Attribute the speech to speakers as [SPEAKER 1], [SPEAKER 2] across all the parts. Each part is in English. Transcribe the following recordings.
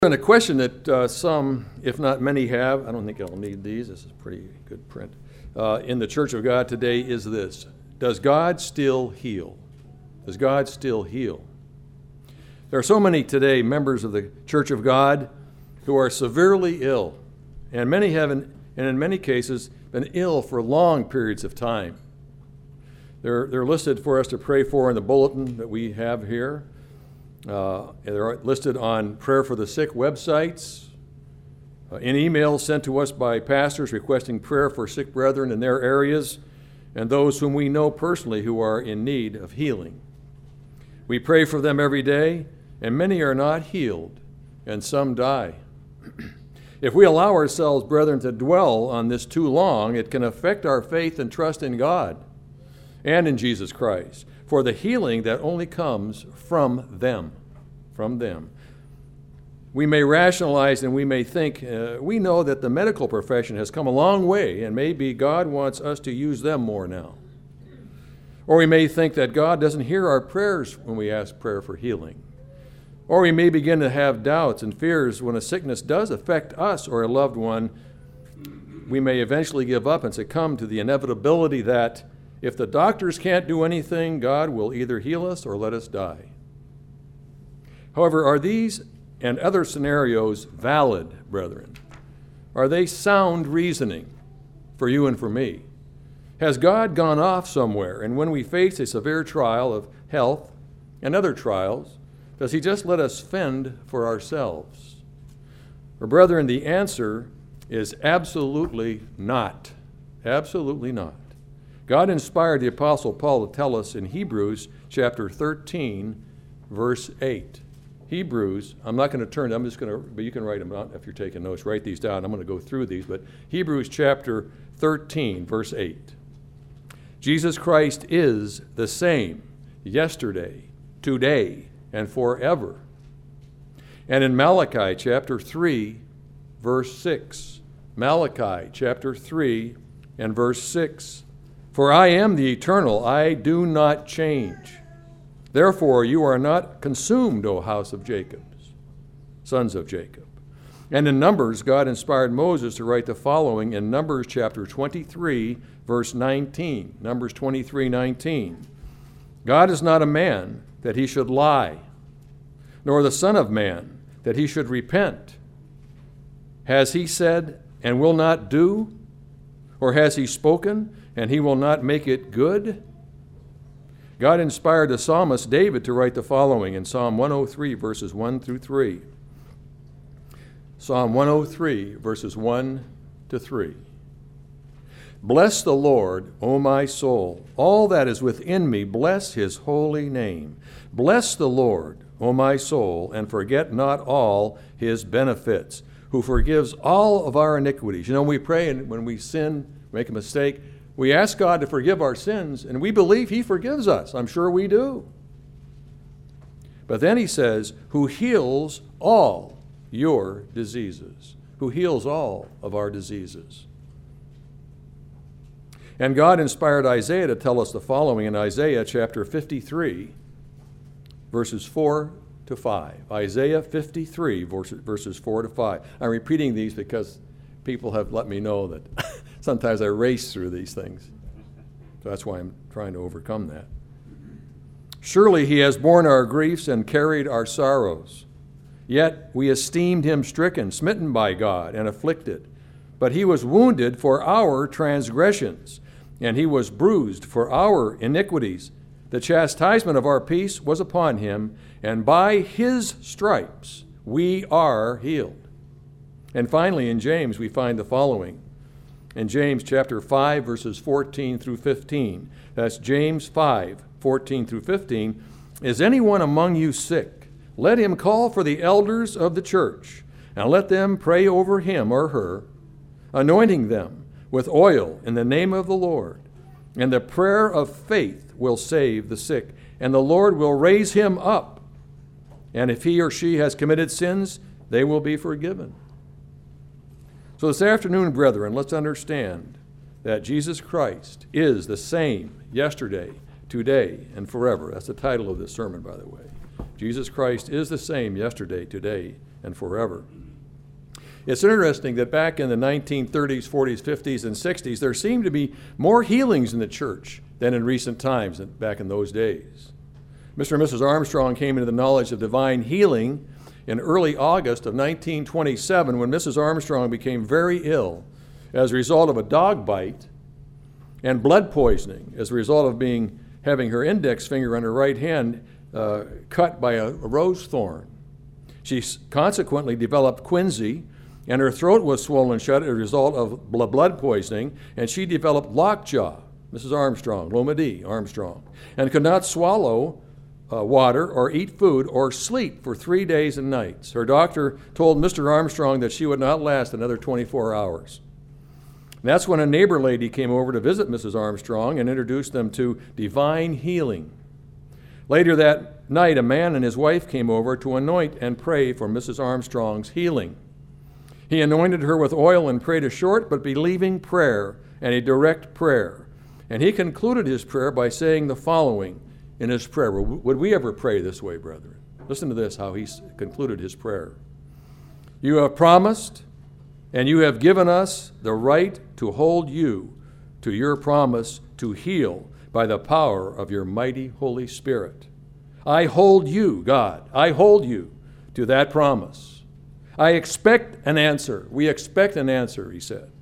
[SPEAKER 1] And a question that some, if not many, have, I don't think I'll need these, this is pretty good print, in the Church of God today is this: does God still heal? Does God still heal? There are so many today members of the Church of God who are severely ill, and many have, and in many cases, been ill for long periods of time. They're listed for us to pray for in the bulletin that we have here. They're listed on Prayer for the Sick websites, in emails sent to us by pastors requesting prayer for sick brethren in their areas and those whom we know personally who are in need of healing. We pray for them every day, and many are not healed, and some die. If we allow ourselves, brethren, to dwell on this too long, it can affect our faith and trust in God and in Jesus Christ for the healing that only comes from them. We may rationalize and we may think, we know that the medical profession has come a long way and maybe God wants us to use them more now. Or we may think that God doesn't hear our prayers when we ask prayer for healing. Or we may begin to have doubts and fears when a sickness does affect us or a loved one. We may eventually give up and succumb to the inevitability that if the doctors can't do anything, God will either heal us or let us die. However, are these and other scenarios valid, brethren? Are they sound reasoning for you and for me? Has God gone off somewhere, and when we face a severe trial of health and other trials, does he just let us fend for ourselves? Or, brethren, the answer is absolutely not. Absolutely not. God inspired the Apostle Paul to tell us in Hebrews chapter 13, verse 8. Hebrews, I'm not going to turn, I'm just going to, but you can write them out if you're taking notes. Write these down. I'm going to go through these. But Hebrews chapter 13, verse 8. Jesus Christ is the same yesterday, today, and forever. And in Malachi chapter 3, verse 6. Malachi chapter 3 and verse 6. For I am the eternal, I do not change. Therefore you are not consumed, O house of Jacob, sons of Jacob. And in Numbers, God inspired Moses to write the following in Numbers chapter 23, verse 19. Numbers 23, 19. God is not a man that he should lie, nor the son of man that he should repent. Has he said and will not do? Or has he spoken and he will not make it good? God inspired the psalmist David to write the following in Psalm 103, verses 1 through 3. Psalm 103, verses 1 to 3. Bless the Lord, O my soul. All that is within me, bless his holy name. Bless the Lord, O my soul, and forget not all his benefits, who forgives all of our iniquities. You know, we pray, and when we sin, make a mistake, we ask God to forgive our sins, and we believe he forgives us. I'm sure we do. But then he says, who heals all your diseases, who heals all of our diseases. And God inspired Isaiah to tell us the following in Isaiah chapter 53, verses 4 to 5. Isaiah 53, verses 4 to 5. I'm repeating these because people have let me know that sometimes I race through these things. So that's why I'm trying to overcome that. Surely he has borne our griefs and carried our sorrows. Yet we esteemed him stricken, smitten by God, and afflicted. But he was wounded for our transgressions, and he was bruised for our iniquities. The chastisement of our peace was upon him, and by his stripes we are healed. And finally, in James, we find the following. In James chapter 5, verses 14 through 15. That's James 5, 14 through 15. Is anyone among you sick? Let him call for the elders of the church, and let them pray over him or her, anointing them with oil in the name of the Lord. And the prayer of faith will save the sick, and the Lord will raise him up. And if he or she has committed sins, they will be forgiven. So this afternoon, brethren, let's understand that Jesus Christ is the same yesterday, today, and forever. That's the title of this sermon, by the way. Jesus Christ is the same yesterday, today, and forever. It's interesting that back in the 1930s, 40s, 50s, and 60s, there seemed to be more healings in the church than in recent times, back in those days. Mr. and Mrs. Armstrong came into the knowledge of divine healing in early August of 1927 when Mrs. Armstrong became very ill as a result of a dog bite and blood poisoning as a result of having her index finger on her right hand cut by a rose thorn. She consequently developed quinsy, and her throat was swollen shut as a result of blood poisoning, and she developed lockjaw, Mrs. Armstrong, Loma D. Armstrong, and could not swallow water or eat food or sleep for 3 days and nights. Her doctor told Mr. Armstrong that she would not last another 24 hours. And that's when a neighbor lady came over to visit Mrs. Armstrong and introduced them to divine healing. Later that night, a man and his wife came over to anoint and pray for Mrs. Armstrong's healing. He anointed her with oil and prayed a short but believing prayer and a direct prayer. And he concluded his prayer by saying the following in his prayer. Would we ever pray this way, brethren? Listen to this, how he concluded his prayer. You have promised, and you have given us the right to hold you to your promise to heal by the power of your mighty Holy Spirit. I hold you, God, I hold you to that promise. I expect an answer. We expect an answer, he said.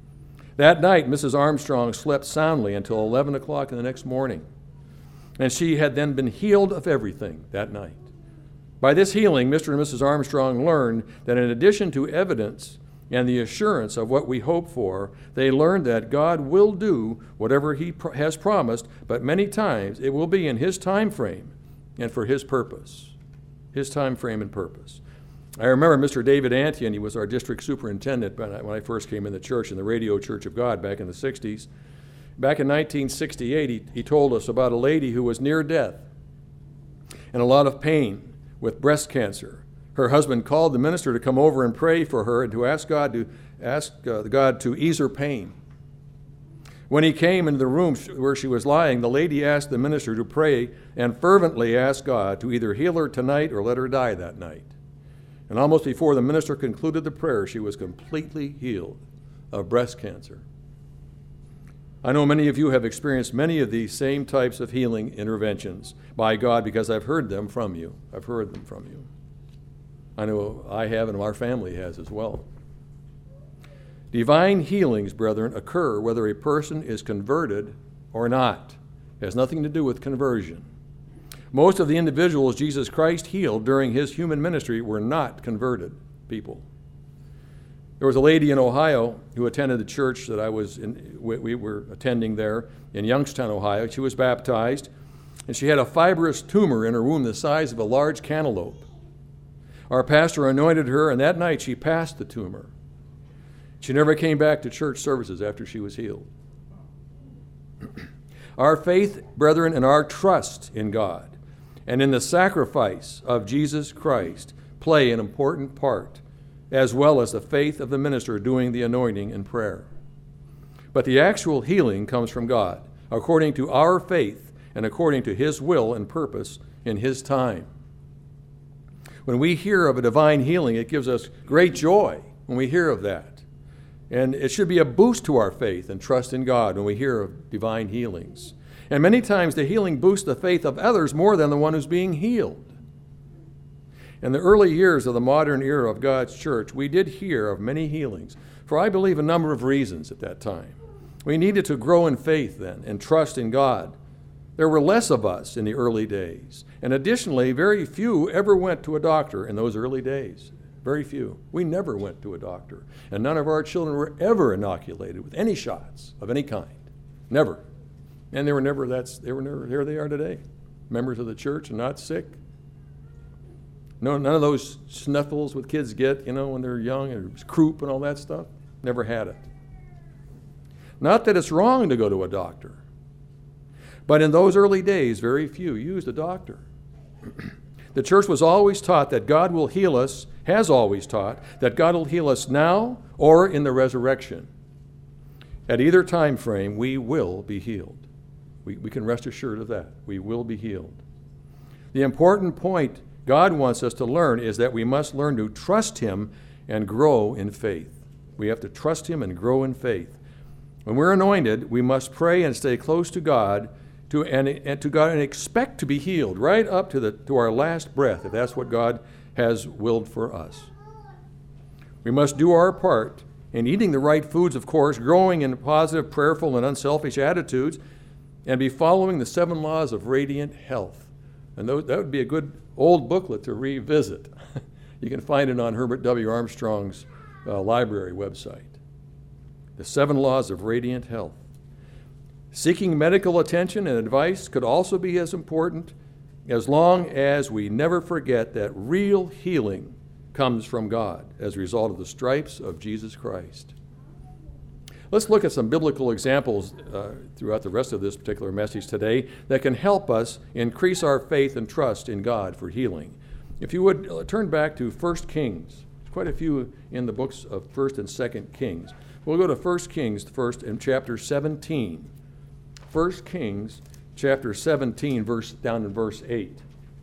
[SPEAKER 1] That night, Mrs. Armstrong slept soundly until 11 o'clock in the next morning. And she had then been healed of everything that night. By this healing, Mr. and Mrs. Armstrong learned that in addition to evidence and the assurance of what we hope for, they learned that God will do whatever he has promised, but many times it will be in his time frame and for his purpose. His time frame and purpose. I remember Mr. David Antian, he was our district superintendent when I first came in the church, in the Radio Church of God back in the 60s. Back in 1968, he told us about a lady who was near death and a lot of pain with breast cancer. Her husband called the minister to come over and pray for her and to ask God to ease her pain. When he came into the room where she was lying, the lady asked the minister to pray and fervently ask God to either heal her tonight or let her die that night. And almost before the minister concluded the prayer, she was completely healed of breast cancer. I know many of you have experienced many of these same types of healing interventions by God because I've heard them from you. I've heard them from you. I know I have and our family has as well. Divine healings, brethren, occur whether a person is converted or not. It has nothing to do with conversion. Most of the individuals Jesus Christ healed during his human ministry were not converted people. There was a lady in Ohio who attended the church that we were attending there in Youngstown, Ohio. She was baptized, and she had a fibrous tumor in her womb the size of a large cantaloupe. Our pastor anointed her, and that night she passed the tumor. She never came back to church services after she was healed. Our faith, brethren, and our trust in God and in the sacrifice of Jesus Christ play an important part, as well as the faith of the minister doing the anointing and prayer. But the actual healing comes from God, according to our faith and according to his will and purpose in his time. When we hear of a divine healing, it gives us great joy when we hear of that. And it should be a boost to our faith and trust in God when we hear of divine healings. And many times the healing boosts the faith of others more than the one who's being healed. In the early years of the modern era of God's church, we did hear of many healings, for I believe a number of reasons at that time. We needed to grow in faith then and trust in God. There were less of us in the early days. And additionally, very few ever went to a doctor in those early days. Very few. We never went to a doctor. And none of our children were ever inoculated with any shots of any kind. Never. And here they are today. Members of the church and not sick. No, none of those snuffles with kids get, when they're young, or croup and all that stuff. Never had it. Not that it's wrong to go to a doctor. But in those early days, very few used a doctor. The church was always taught that God will heal us, has always taught, that God will heal us now or in the resurrection. At either time frame, we will be healed. We can rest assured of that. We will be healed. The important point God wants us to learn is that we must learn to trust Him and grow in faith. We have to trust Him and grow in faith. When we're anointed, we must pray and stay close to God and expect to be healed right up to our last breath, if that's what God has willed for us. We must do our part in eating the right foods, of course, growing in positive, prayerful, and unselfish attitudes, and be following the 7 laws of radiant health. And that would be a good old booklet to revisit. You can find it on Herbert W. Armstrong's library website. The 7 laws of radiant health. Seeking medical attention and advice could also be as important, as long as we never forget that real healing comes from God as a result of the stripes of Jesus Christ. Let's look at some biblical examples throughout the rest of this particular message today that can help us increase our faith and trust in God for healing. If you would turn back to 1 Kings. There's quite a few in the books of 1 and 2 Kings. We'll go to 1 Kings first in chapter 17. 1 Kings chapter 17, down in verse 8.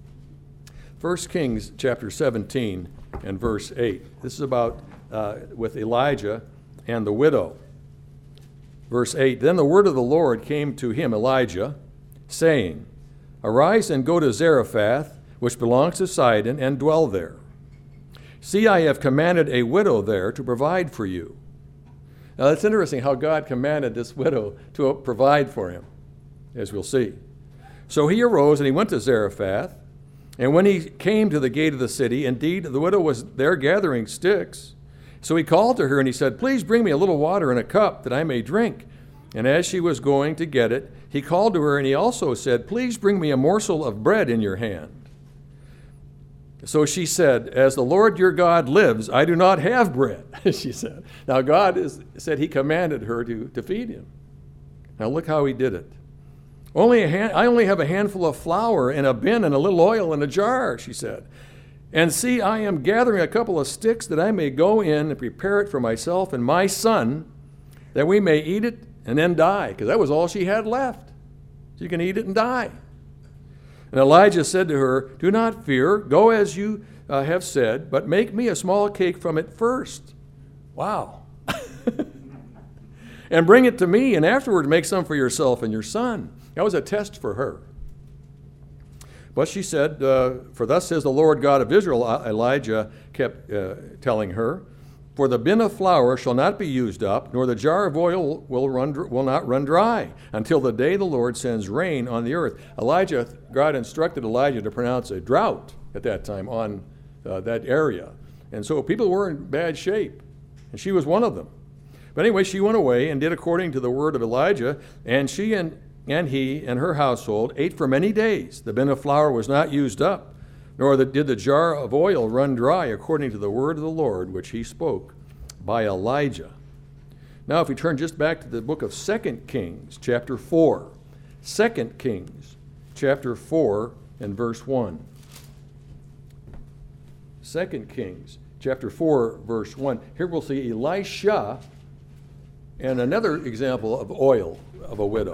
[SPEAKER 1] 1 Kings chapter 17 and verse 8. This is about with Elijah and the widow. Verse 8, Then the word of the Lord came to him, Elijah, saying, Arise and go to Zarephath, which belongs to Sidon, and dwell there. See, I have commanded a widow there to provide for you. Now, it's interesting how God commanded this widow to provide for him, as we'll see. So he arose and he went to Zarephath, and when he came to the gate of the city, indeed, the widow was there gathering sticks. So he called to her and he said, Please bring me a little water in a cup that I may drink. And as she was going to get it, he called to her and he also said, Please bring me a morsel of bread in your hand. So she said, As the Lord your God lives, I do not have bread, she said. Now God said he commanded her to feed him. Now look how he did it. I only have a handful of flour in a bin and a little oil in a jar, she said. And see, I am gathering a couple of sticks that I may go in and prepare it for myself and my son, that we may eat it and then die. Because that was all she had left. She can eat it and die. And Elijah said to her, Do not fear, go as you have said, but make me a small cake from it first. Wow. And bring it to me, and afterward make some for yourself and your son. That was a test for her. But she said, For thus says the Lord God of Israel, Elijah kept telling her, For the bin of flour shall not be used up, nor the jar of oil will not run dry, until the day the Lord sends rain on the earth. God instructed Elijah to pronounce a drought at that time on that area. And so people were in bad shape, and she was one of them. But anyway, she went away and did according to the word of Elijah, and she and he and her household ate for many days. The bin of flour was not used up, nor did the jar of oil run dry, according to the word of the Lord, which he spoke by Elijah. Now, if we turn just back to the book of 2 Kings, chapter 4. 2 Kings, chapter 4, and verse 1. 2 Kings, chapter 4, verse 1. Here we'll see Elisha and another example of oil of a widow.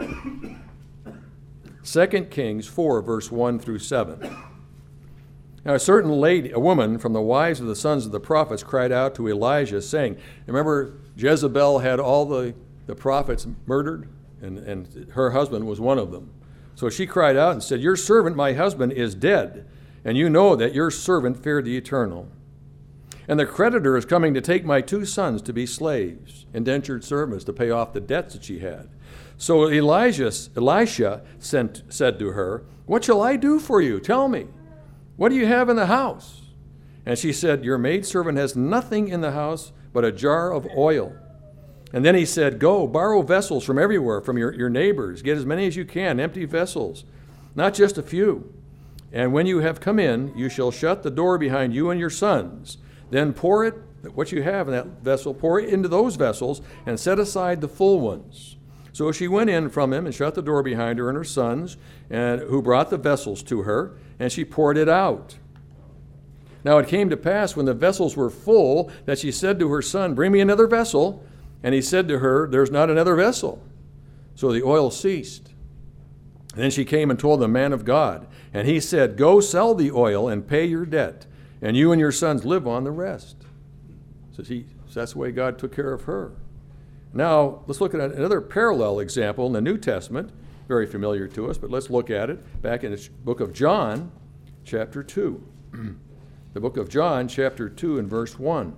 [SPEAKER 1] 2 Kings 4, verse 1 through 7. Now a certain lady, a woman from the wives of the sons of the prophets, cried out to Elijah, saying, remember Jezebel had all the prophets murdered, and her husband was one of them. So she cried out and said, Your servant, my husband, is dead, and you know that your servant feared the Eternal. And the creditor is coming to take my 2 sons to be slaves, indentured servants, to pay off the debts that she had. So Elisha said to her, What shall I do for you? Tell me. What do you have in the house? And she said, Your maidservant has nothing in the house but a jar of oil. And then he said, Go, borrow vessels from everywhere, from your neighbors. Get as many as you can, empty vessels, not just a few. And when you have come in, you shall shut the door behind you and your sons. Then pour it, what you have in that vessel, pour it into those vessels and set aside the full ones. So she went in from him and shut the door behind her and her sons, and who brought the vessels to her, and she poured it out. Now it came to pass when the vessels were full that she said to her son, Bring me another vessel. And he said to her, There's not another vessel. So the oil ceased. And then she came and told the man of God. And he said, go sell the oil and pay your debt, and you and your sons live on the rest. So that's the way God took care of her. Now, let's look at another parallel example in the New Testament, very familiar to us, but let's look at it back in the book of John, chapter 2. The book of John, chapter 2 and verse 1.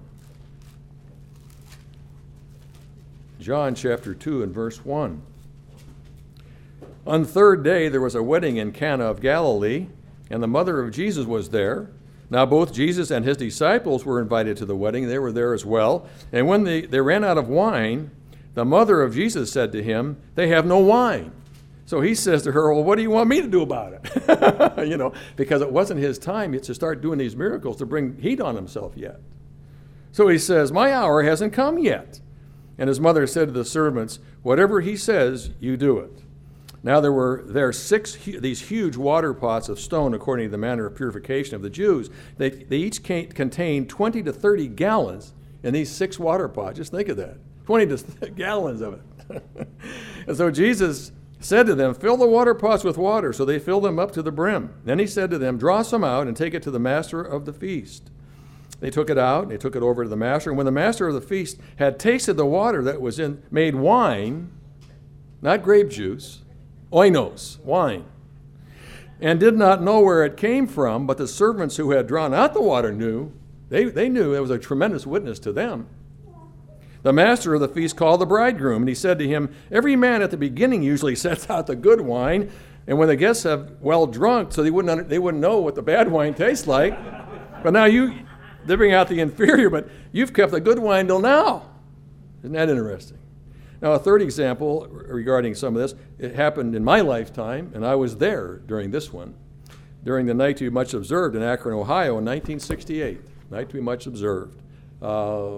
[SPEAKER 1] John chapter 2 and verse 1. On the third day there was a wedding in Cana of Galilee, and the mother of Jesus was there. Now both Jesus and his disciples were invited to the wedding. They were there as well. And when they ran out of wine, the mother of Jesus said to him, they have no wine. So he says to her, well, what do you want me to do about it? Because it wasn't his time to start doing these miracles to bring heat on himself yet. So he says, my hour hasn't come yet. And his mother said to the servants, whatever he says, you do it. Now there were these huge water pots of stone according to the manner of purification of the Jews. They each contained 20 to 30 gallons in these 6 water pots. Just think of that, 20 to gallons of it. And so Jesus said to them, fill the water pots with water. So they filled them up to the brim. Then he said to them, draw some out and take it to the master of the feast. They took it out, and they took it over to the master. And when the master of the feast had tasted the water that was made wine, not grape juice, oinos, wine, and did not know where it came from, but the servants who had drawn out the water knew. They knew. It was a tremendous witness to them. The master of the feast called the bridegroom, and he said to him, every man at the beginning usually sets out the good wine, and when the guests have well drunk, so they wouldn't know what the bad wine tastes like. But now they bring out the inferior, but you've kept the good wine till now. Isn't that interesting? Now, a third example regarding some of this, it happened in my lifetime, and I was there during this one, during the Night to Be Much Observed in Akron, Ohio in 1968. Night to Be Much Observed. I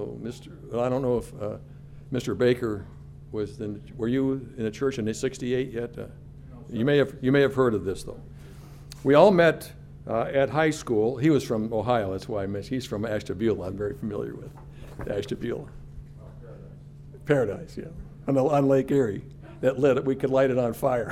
[SPEAKER 1] don't know if Mr. Baker were you in the church in 68 yet? No, you may have heard of this, though. We all met at high school. He was from Ohio, that's why I mentioned. He's from Ashtabula. I'm very familiar with Ashtabula. Paradise, yeah. On Lake Erie. We could light it on fire.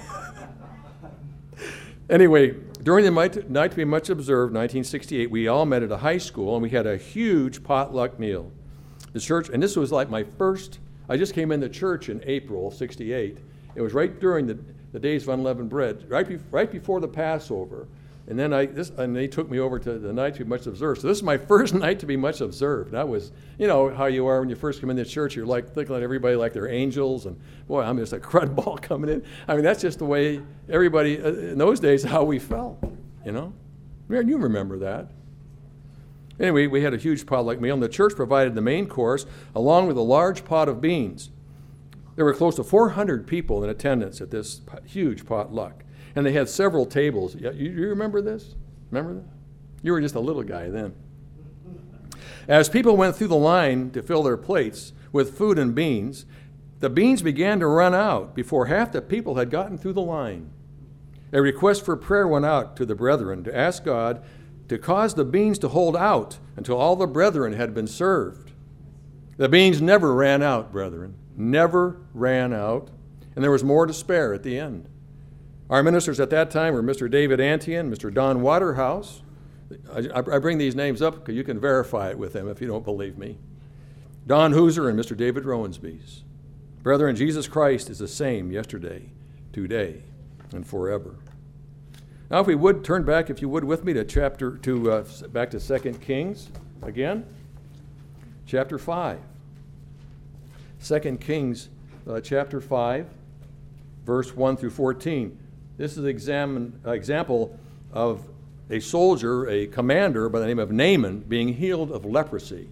[SPEAKER 1] Anyway, during the Night to Be Much Observed, 1968, we all met at a high school, and we had a huge potluck meal. The church, and this was like my first, I just came into church in April of 68. It was right during the days of unleavened bread, right before the Passover. And then they took me over to the Night to Be Much Observed. So this is my first Night to Be Much Observed. That was, how you are when you first come into church. You're like thinking of everybody like they're angels, and boy, I'm just a crud ball coming in. I mean, that's just the way everybody in those days how we felt. You remember that. Anyway, we had a huge potluck meal, and the church provided the main course along with a large pot of beans. There were close to 400 people in attendance at this huge potluck. And they had several tables. You remember this? Remember that? You were just a little guy then. As people went through the line to fill their plates with food and beans, the beans began to run out before half the people had gotten through the line. A request for prayer went out to the brethren to ask God to cause the beans to hold out until all the brethren had been served. The beans never ran out, brethren. Never ran out. And there was more to spare at the end. Our ministers at that time were Mr. David Antian, Mr. Don Waterhouse. I bring these names up because you can verify it with them if you don't believe me. Don Hooser and Mr. David Rowensbees. Brethren, Jesus Christ is the same yesterday, today, and forever. Now, if we would turn back, if you would, with me to back to 2 Kings again, chapter 5. 2 Kings, chapter 5, verse 1 through 14. This is an example of a soldier, a commander by the name of Naaman, being healed of leprosy.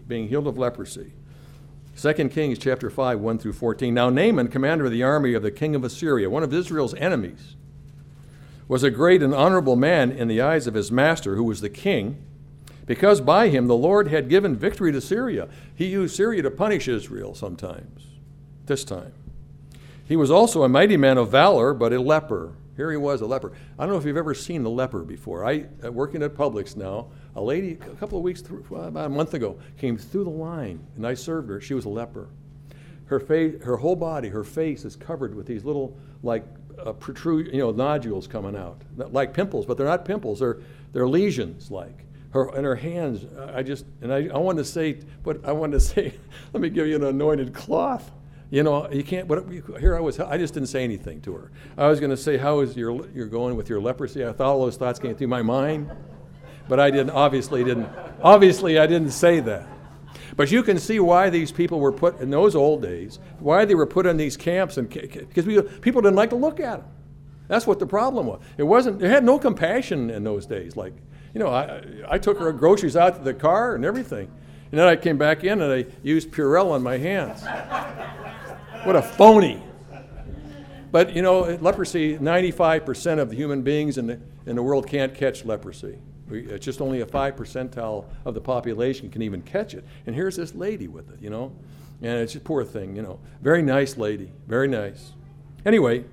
[SPEAKER 1] 2 Kings chapter 5, 1 through 14. Now Naaman, commander of the army of the king of Assyria, one of Israel's enemies, was a great and honorable man in the eyes of his master, who was the king, because by him the Lord had given victory to Syria. He used Syria to punish Israel sometimes, this time. He was also a mighty man of valor, but a leper. Here he was, a leper. I don't know if you've ever seen the leper before. Working at Publix now, a lady a couple of weeks, about a month ago, came through the line, and I served her. She was a leper. Her face, her whole body, her face is covered with these little, like protrude, nodules coming out, like pimples, but they're not pimples. They're lesions, like. Her hands. I wanted to say, let me give you an anointed cloth. You can't. But here I just didn't say anything to her. I was going to say, how is you're going with your leprosy? I thought all those thoughts came through my mind, but I didn't. Obviously, I didn't say that. But you can see why these people were put in those old days. Why they were put in these camps, and because people didn't like to look at them. That's what the problem was. It had no compassion in those days. Like, I took her groceries out to the car and everything. And then I came back in and I used Purell on my hands. What a phony. But, leprosy, 95% of the human beings in the world can't catch leprosy. It's just only a 5 percentile of the population can even catch it. And here's this lady with it, And it's a poor thing, Very nice lady, very nice. Anyway,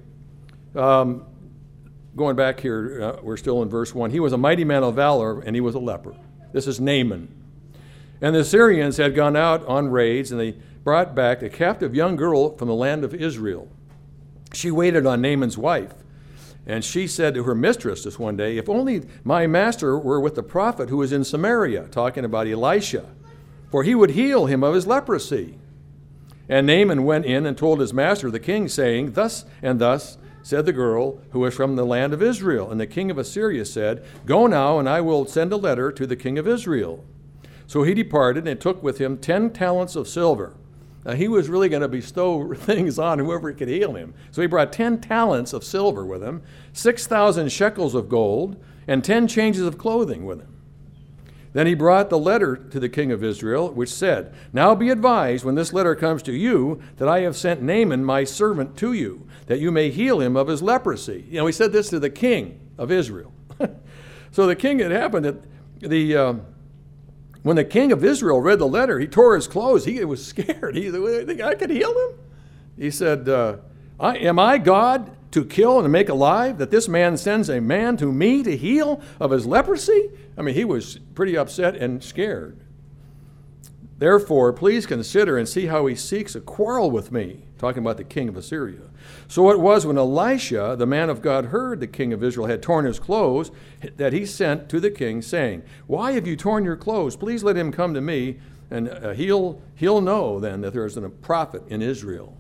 [SPEAKER 1] going back here, we're still in verse 1. He was a mighty man of valor, and he was a leper. This is Naaman. And the Syrians had gone out on raids, and they brought back a captive young girl from the land of Israel. She waited on Naaman's wife, and she said to her mistress this one day, "If only my master were with the prophet who is in Samaria," talking about Elisha, "for he would heal him of his leprosy." And Naaman went in and told his master, the king, saying, "Thus and thus said the girl who is from the land of Israel." And the king of Assyria said, "Go now, and I will send a letter to the king of Israel." So he departed and took with him 10 talents of silver. Now he was really going to bestow things on whoever could heal him. So he brought 10 talents of silver with him, 6,000 shekels of gold, and 10 changes of clothing with him. Then he brought the letter to the king of Israel, which said, "Now be advised, when this letter comes to you, that I have sent Naaman my servant to you, that you may heal him of his leprosy." He said this to the king of Israel. So the king, it happened that when the king of Israel read the letter, he tore his clothes. He was scared. He said, "You think I could heal him?" He said, "Am I God to kill and make alive, that this man sends a man to me to heal of his leprosy?" He was pretty upset and scared. "Therefore, please consider and see how he seeks a quarrel with me," talking about the king of Assyria. So it was when Elisha, the man of God, heard the king of Israel had torn his clothes, that he sent to the king, saying, "Why have you torn your clothes? Please let him come to me, and he'll know then that there is a prophet in Israel."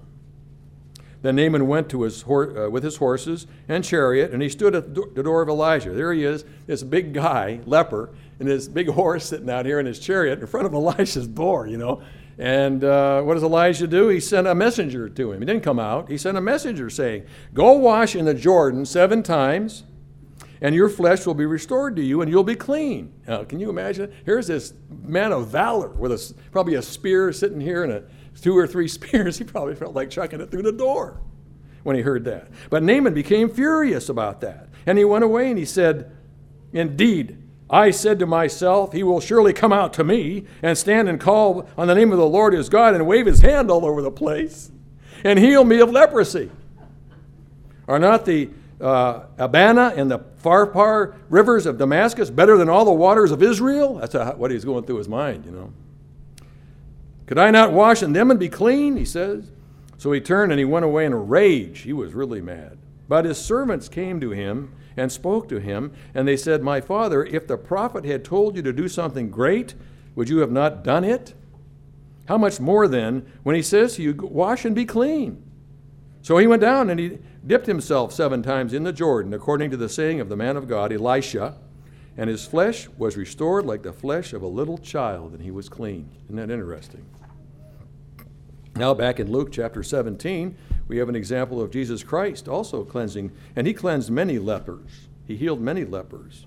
[SPEAKER 1] Then Naaman went to with his horses and chariot, and he stood at the door of Elijah. There he is, this big guy, leper, and his big horse sitting out here in his chariot in front of Elisha's door, And what does Elijah do? He sent a messenger to him. He didn't come out. He sent a messenger saying, "Go wash in the Jordan 7 times, and your flesh will be restored to you, and you'll be clean." Now, can you imagine? Here's this man of valor with probably a spear sitting here and 2 or 3 spears. He probably felt like chucking it through the door when he heard that. But Naaman became furious about that. And he went away and he said, "Indeed, I said to myself, he will surely come out to me and stand and call on the name of the Lord his God and wave his hand all over the place and heal me of leprosy. Are not the Abana and the Pharpar rivers of Damascus better than all the waters of Israel?" That's what he's going through his mind, "Could I not wash in them and be clean?" he says. So he turned and he went away in a rage. He was really mad. But his servants came to him and spoke to him, and they said, "My father, if the prophet had told you to do something great, would you have not done it? How much more then when he says to you, wash and be clean?" So he went down and he dipped himself 7 times in the Jordan, according to the saying of the man of God, Elisha, and his flesh was restored like the flesh of a little child, and he was clean. Isn't that interesting? Now back in Luke chapter 17, we have an example of Jesus Christ also cleansing, and he cleansed many lepers. He healed many lepers.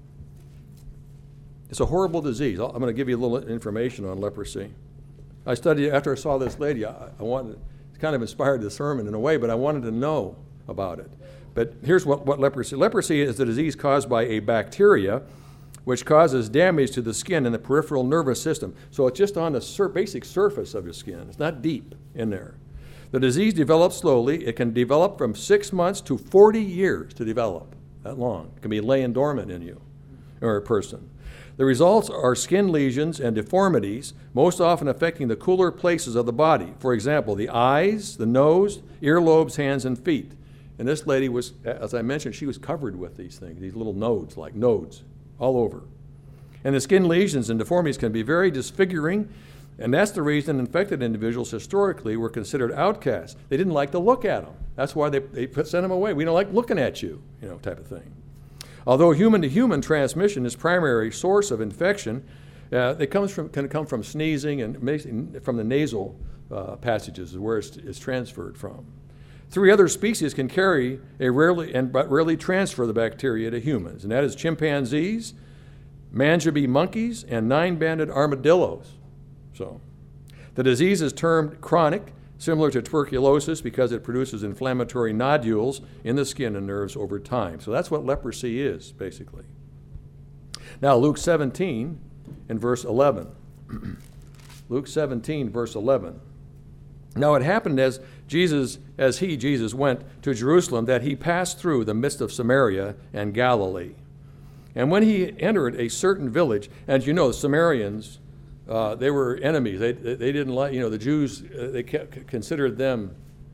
[SPEAKER 1] It's a horrible disease. I'm going to give you a little information on leprosy. I studied after I saw this lady. I wanted, it kind of inspired the sermon in a way, but I wanted to know about it. But here's what leprosy. Leprosy is the disease caused by a bacteria which causes damage to the skin and the peripheral nervous system. So it's just on the basic surface of your skin. It's not deep in there. The disease develops slowly. It can develop from 6 months to 40 years to develop. That long. It can be laying dormant in you or a person. The results are skin lesions and deformities, most often affecting the cooler places of the body. For example, the eyes, the nose, earlobes, hands, and feet. And this lady was, as I mentioned, she was covered with these things, these little nodes, like nodes, all over. And the skin lesions and deformities can be very disfiguring, and that's the reason infected individuals historically were considered outcasts. They didn't like to look at them. That's why they sent them away. We don't like looking at you, type of thing. Although human-to-human transmission is primary source of infection, it can come from sneezing and from the nasal passages is where it's transferred from. 3 other species can carry but rarely transfer the bacteria to humans, and that is chimpanzees, manjabi monkeys, and 9-banded armadillos. So, the disease is termed chronic, similar to tuberculosis, because it produces inflammatory nodules in the skin and nerves over time. So that's what leprosy is, basically. Now, Luke 17 and verse 11. Luke 17, verse 11. Now it happened as Jesus went to Jerusalem, that he passed through the midst of Samaria and Galilee. And when he entered a certain village, and the Samaritans, they were enemies. They didn't like, the Jews, they considered them,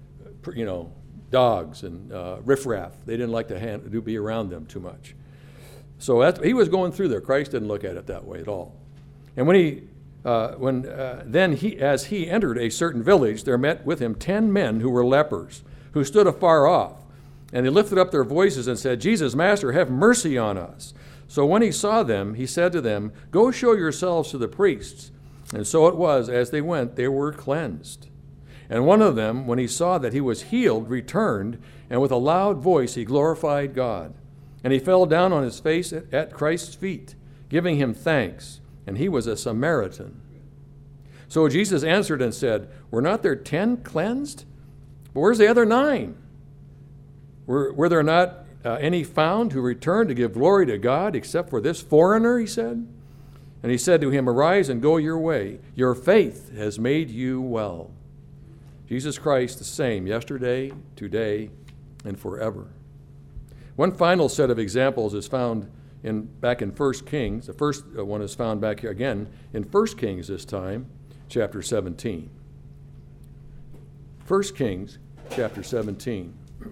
[SPEAKER 1] dogs and riffraff. They didn't like to be around them too much. So he was going through there. Christ didn't look at it that way at all. And as he entered a certain village, there met with him 10 men who were lepers, who stood afar off. And they lifted up their voices and said, "Jesus, Master, have mercy on us." So when he saw them, he said to them, "Go show yourselves to the priests." And so it was, as they went, they were cleansed. And one of them, when he saw that he was healed, returned, and with a loud voice he glorified God. And he fell down on his face at Christ's feet, giving him thanks. And he was a Samaritan. So Jesus answered and said, "Were not there 10 cleansed? But where's the other 9? Were there not any found who returned to give glory to God except for this foreigner?" he said. And he said to him, "Arise and go your way. Your faith has made you well." Jesus Christ the same yesterday, today, and forever. One final set of examples is found back in 1 Kings. The first one is found back here again in 1 Kings this time, chapter 17. 1 Kings chapter 17.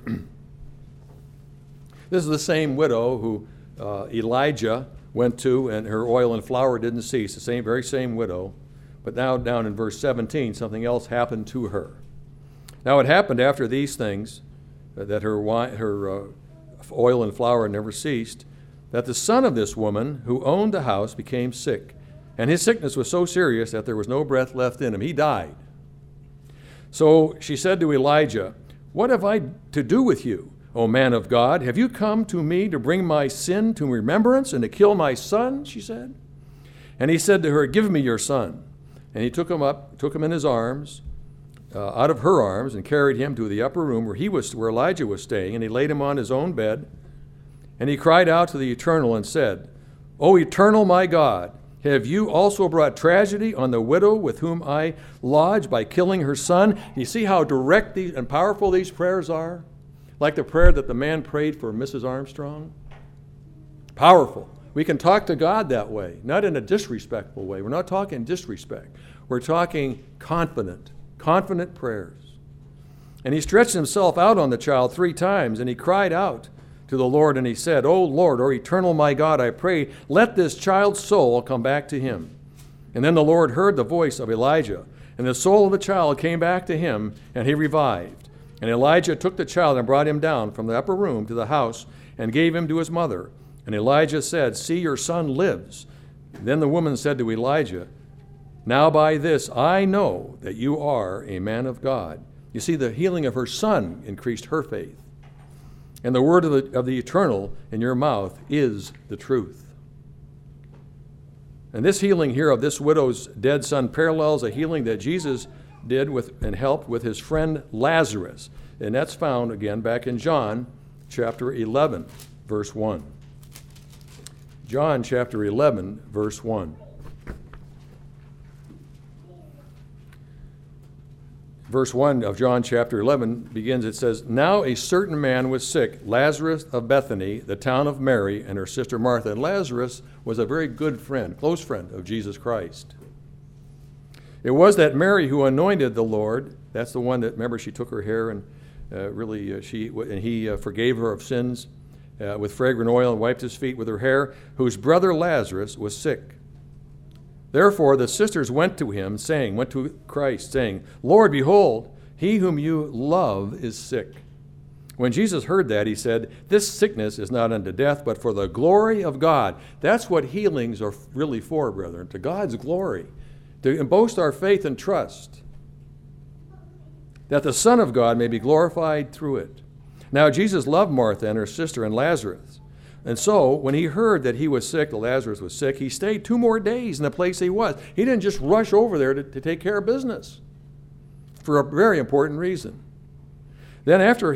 [SPEAKER 1] This is the same widow who Elijah went to, and her oil and flour didn't cease. The very same widow. But now down in verse 17, something else happened to her. Now it happened after these things, that her oil and flour never ceased, that the son of this woman who owned the house became sick. And his sickness was so serious that there was no breath left in him. He died. So she said to Elijah, "What have I to do with you, O man of God? Have you come to me to bring my sin to remembrance and to kill my son?" she said. And he said to her, "Give me your son." And he took him in his arms, out of her arms, and carried him to the upper room where Elijah was staying, and he laid him on his own bed. And he cried out to the Eternal and said, "O Eternal my God, have you also brought tragedy on the widow with whom I lodge by killing her son?" You see how direct and powerful these prayers are? Like the prayer that the man prayed for Mrs. Armstrong. Powerful. We can talk to God that way, not in a disrespectful way. We're not talking disrespect. We're talking confident prayers. And he stretched himself out on the child 3 times, and he cried out to the Lord, and he said, "O Lord, O Eternal my God, I pray, let this child's soul come back to him." And then the Lord heard the voice of Elijah, and the soul of the child came back to him, and he revived. And Elijah took the child and brought him down from the upper room to the house and gave him to his mother. And Elijah said, "See, your son lives." Then the woman said to Elijah, "Now by this I know that you are a man of God." You see, the healing of her son increased her faith. And the word of the Eternal in your mouth is the truth. And this healing here of this widow's dead son parallels a healing that Jesus did and helped with his friend Lazarus. And that's found again back in John chapter 11, verse 1. John chapter 11, verse 1. Verse 1 of John chapter 11 begins, it says, "Now a certain man was sick, Lazarus of Bethany, the town of Mary, and her sister Martha." And Lazarus was a very good friend, close friend of Jesus Christ. It was that Mary who anointed the Lord. That's the one that, remember, she took her hair and He forgave her of sins with fragrant oil and wiped his feet with her hair, whose brother Lazarus was sick. Therefore the sisters went to Christ, saying, Lord, behold, he whom you love is sick. When Jesus heard that, he said, this sickness is not unto death, but for the glory of God. That's what healings are really for, brethren, to God's glory, to boast our faith and trust, that the Son of God may be glorified through it. Now Jesus loved Martha and her sister and Lazarus. And so when he heard that he was sick, that Lazarus was sick, he stayed 2 more days in the place he was. He didn't just rush over there to take care of business for a very important reason. Then after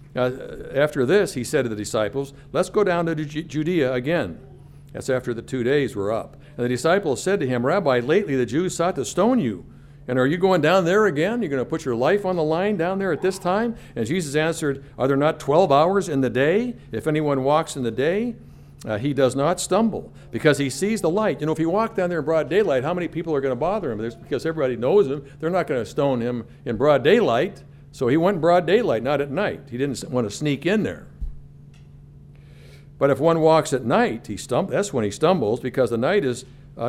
[SPEAKER 1] this, he said to the disciples, let's go down to Judea again. That's after the 2 days were up. And the disciples said to him, Rabbi, lately the Jews sought to stone you. And are you going down there again? You're going to put your life on the line down there at this time? And Jesus answered, are there not 12 hours in the day? If anyone walks in the day, he does not stumble, because he sees the light. If he walked down there in broad daylight, how many people are going to bother him? Because everybody knows him. They're not going to stone him in broad daylight. So he went in broad daylight, not at night. He didn't want to sneak in there. But if one walks at night, that's when he stumbles, because the light is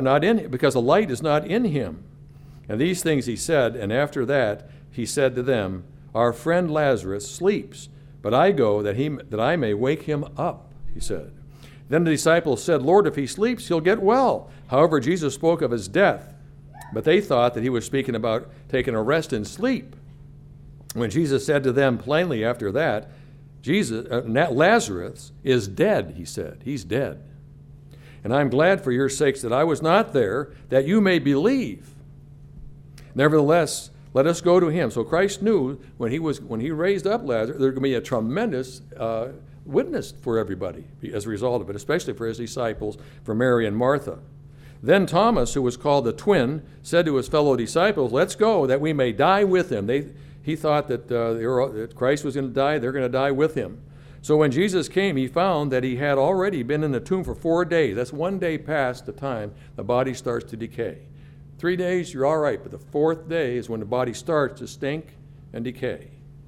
[SPEAKER 1] not in him. And these things he said, and after that he said to them, our friend Lazarus sleeps, but I go that I may wake him up, he said. Then the disciples said, Lord, if he sleeps, he'll get well. However, Jesus spoke of his death, but they thought that he was speaking about taking a rest in sleep. When Jesus said to them plainly after that, Lazarus is dead, he said. He's dead. And I'm glad for your sakes that I was not there, that you may believe. Nevertheless, let us go to him. So Christ knew when he raised up Lazarus, there was going to be a tremendous witness for everybody as a result of it, especially for his disciples, for Mary and Martha. Then Thomas, who was called the twin, said to his fellow disciples, let's go that we may die with him. He thought that Christ was going to die, they're going to die with him. So when Jesus came, he found that he had already been in the tomb for 4 days. That's 1 day past the time the body starts to decay. 3 days, you're all right, but the 4th day is when the body starts to stink and decay.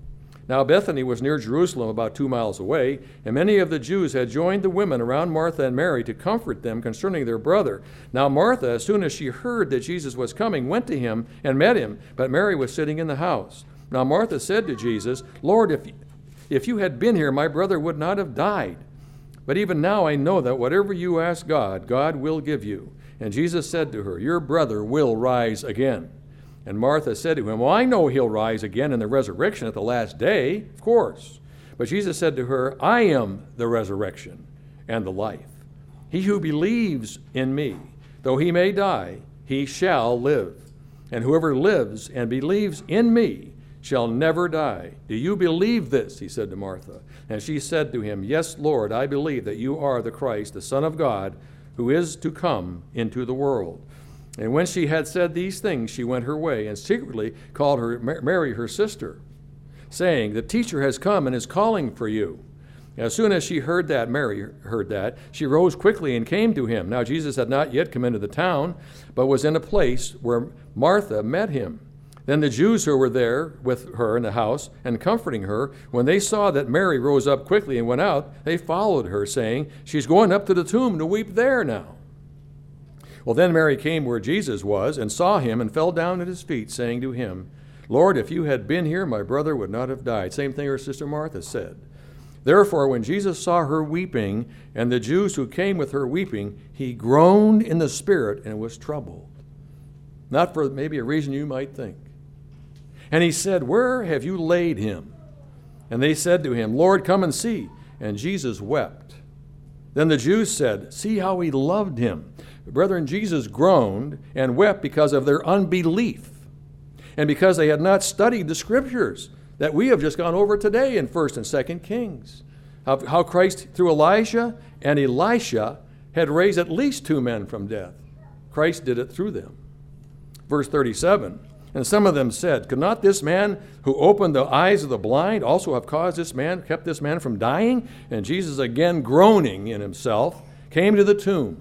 [SPEAKER 1] Now Bethany was near Jerusalem, about 2 miles away, and many of the Jews had joined the women around Martha and Mary to comfort them concerning their brother. Now Martha, as soon as she heard that Jesus was coming, went to him and met him, but Mary was sitting in the house. Now Martha said to Jesus, Lord, if you had been here, my brother would not have died. But even now I know that whatever you ask God, God will give you. And Jesus said to her, your brother will rise again. And Martha said to him, well, I know he'll rise again in the resurrection at the last day, of course. But Jesus said to her, I am the resurrection and the life. He who believes in me, though he may die, he shall live. And whoever lives and believes in me shall never die. Do you believe this? He said to Martha. And she said to him, yes, Lord, I believe that you are the Christ, the Son of God, who is to come into the world. And when she had said these things, she went her way and secretly called her Mary, her sister, saying, the teacher has come and is calling for you. As soon as she heard that, Mary heard that, she rose quickly and came to him. Now Jesus had not yet come into the town, but was in a place where Martha met him. Then the Jews who were there with her in the house and comforting her, when they saw that Mary rose up quickly and went out, they followed her, saying, she's going up to the tomb to weep there now. Well, then Mary came where Jesus was and saw him and fell down at his feet, saying to him, Lord, if you had been here, my brother would not have died. Same thing her sister Martha said. Therefore, when Jesus saw her weeping, and the Jews who came with her weeping, he groaned in the spirit and was troubled. Not for maybe a reason you might think. And he said, where have you laid him? And they said to him, Lord, come and see. And Jesus wept. Then the Jews said, see how he loved him. Brethren, Jesus groaned and wept because of their unbelief and because they had not studied the scriptures that we have just gone over today in 1 and 2 Kings. How Christ, through Elijah and Elisha, had raised at least 2 men from death. Christ did it through them. Verse 37, and some of them said, could not this man who opened the eyes of the blind also have kept this man from dying? And Jesus, again groaning in himself, came to the tomb.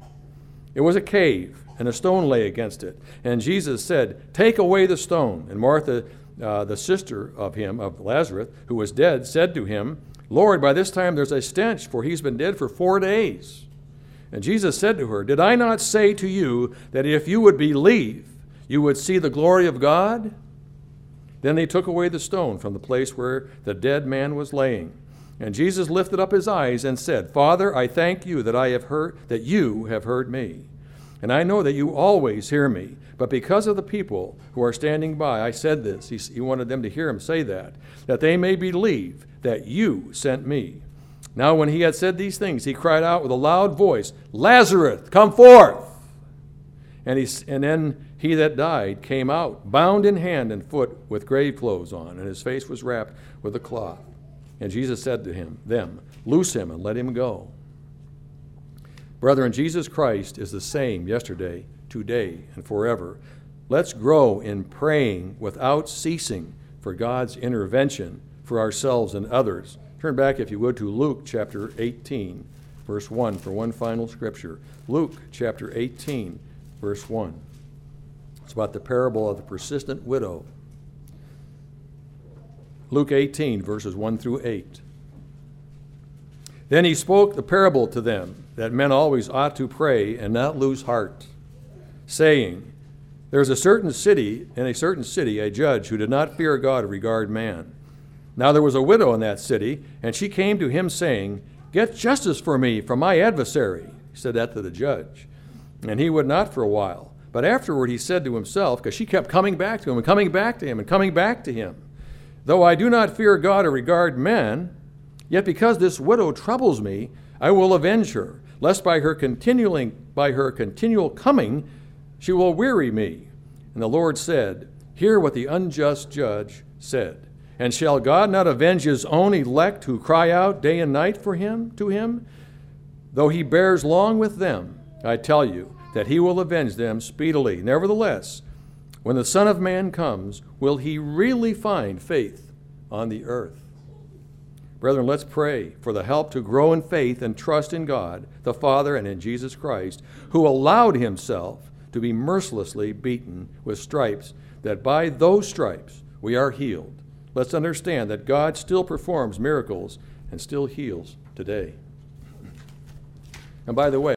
[SPEAKER 1] It was a cave, and a stone lay against it. And Jesus said, take away the stone. And Martha the sister of him, of Lazarus, who was dead, said to him, Lord, by this time there's a stench, for he's been dead for 4 days. And Jesus said to her, Did I not say to you that if you would believe, you would see the glory of God? Then they took away the stone from the place where the dead man was laying. And Jesus lifted up his eyes and said, Father, I thank you that you have heard me. And I know that you always hear me. But because of the people who are standing by, I said this. He wanted them to hear him say that they may believe that you sent me. Now when he had said these things, he cried out with a loud voice, Lazarus, come forth! And then he that died came out, bound in hand and foot with grave clothes on, and his face was wrapped with a cloth. And Jesus said to them, Loose him and let him go. Brethren, Jesus Christ is the same yesterday, today, and forever. Let's grow in praying without ceasing for God's intervention for ourselves and others. Turn back, if you would, to Luke chapter 18, verse 1 for one final scripture. Luke chapter 18, verse 1. It's about the parable of the persistent widow. Luke 18, verses 1 through 8. Then he spoke the parable to them, that men always ought to pray and not lose heart, saying, There is in a certain city, a judge who did not fear God or regard man. Now there was a widow in that city, and she came to him, saying, Get justice for me from my adversary. He said that to the judge. And he would not for a while. But afterward he said to himself, because she kept coming back to him and coming back to him and coming back to him, Though I do not fear God or regard men, yet because this widow troubles me, I will avenge her, lest by her continual coming she will weary me. And the Lord said, Hear what the unjust judge said. And shall God not avenge his own elect who cry out day and night to him? Though he bears long with them, I tell you that he will avenge them speedily. Nevertheless, when the Son of Man comes, will he really find faith on the earth? Brethren, let's pray for the help to grow in faith and trust in God, the Father, and in Jesus Christ, who allowed himself to be mercilessly beaten with stripes, that by those stripes we are healed. Let's understand that God still performs miracles and still heals today. And by the way,